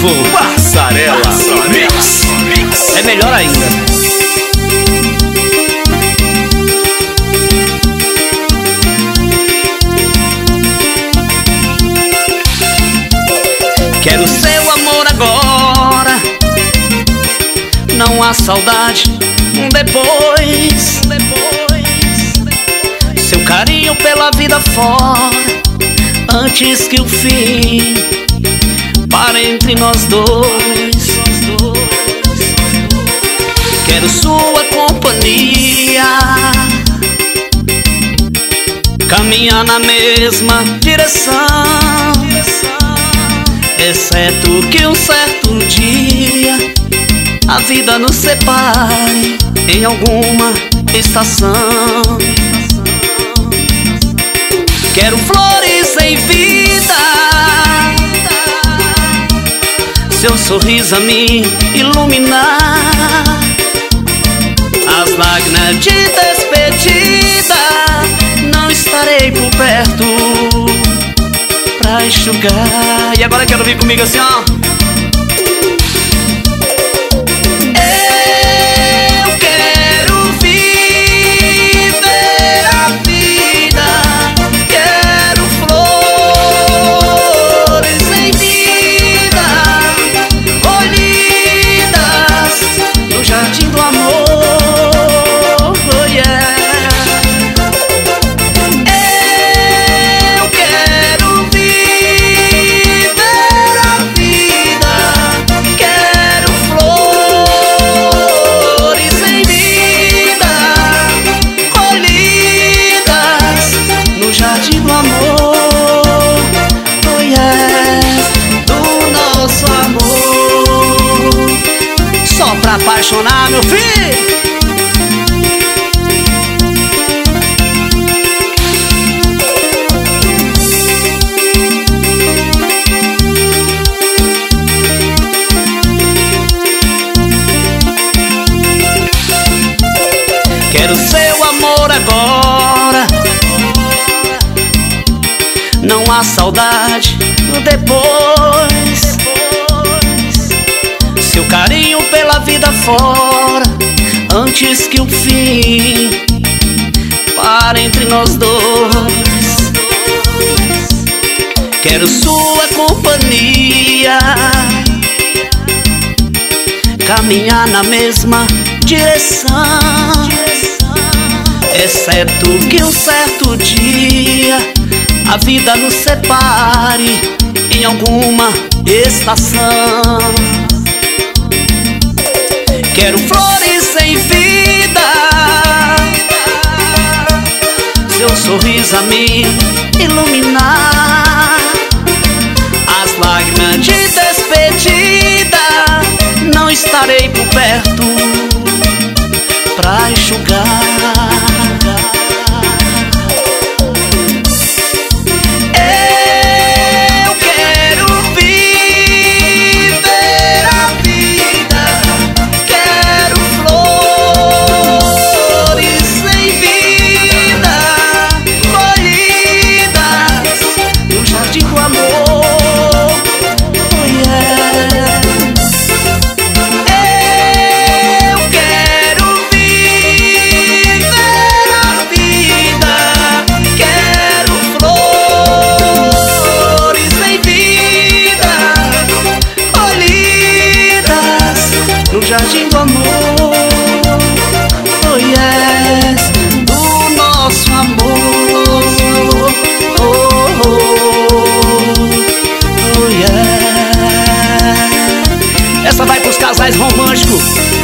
novo Passarela Mix. É melhor ainda. Quero seu amor agora, não há saudade depois. Seu carinho pela vida fora, antes que o fim pare entre nós dois. Quero sua companhia, caminhar na mesma direção, exceto que um certo dia a vida nos separe em alguma estação. Quero flores em vida, seu sorriso a me iluminar, as lágrimas de despedida não estarei por perto pra enxugar. E agora quero vir comigo assim, ó. Pra apaixonar, meu filho. Quero seu amor agora, não há saudade depois. Seu carinho pela vida fora, antes que o fim pare entre nós dois. Quero sua companhia, caminhar na mesma direção, exceto que um certo dia a vida nos separe em alguma estação. Quero flores em vida, seu sorriso a me iluminar, as lágrimas de despedida não estarei por perto pra enxugar. Jardim do amor, oh yes, do nosso amor, oh, oh, oh yeah. Essa vai pros casais românticos